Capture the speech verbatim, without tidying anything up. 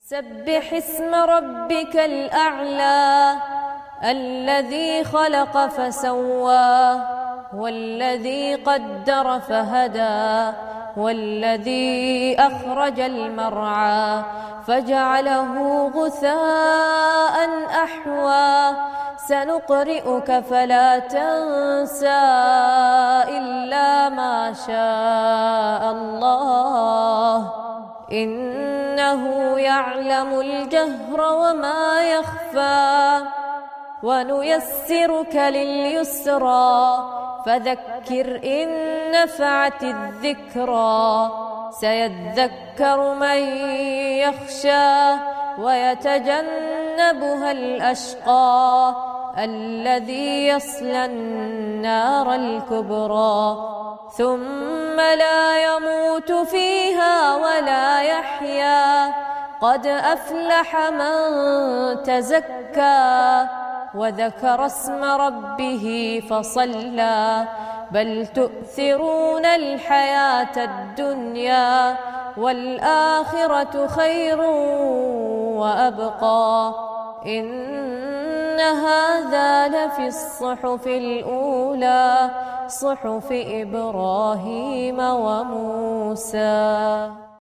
سبح اسم ربك الأعلى الذي خلق فسوى والذي قدر فهدى والذي أخرج المرعى فجعله غثاء أحوى سنقرئك فلا تنسى إلا ما شاء الله إنه يعلم الجهر وما يخفى ونيسرك لليسرى فذكر إن نفعت الذكرى سيذكر من يخشى ويتجنبها الأشقى الذي يصلى النار الكبرى ثم لا يموت فيها ولا يحيا قد أفلح من تزكى وذكر اسم ربه فصلى بل تؤثرون الحياة الدنيا والآخرة خير وأبقى إن هذا لفي الصحف الأولى صحف إبراهيم وموسى.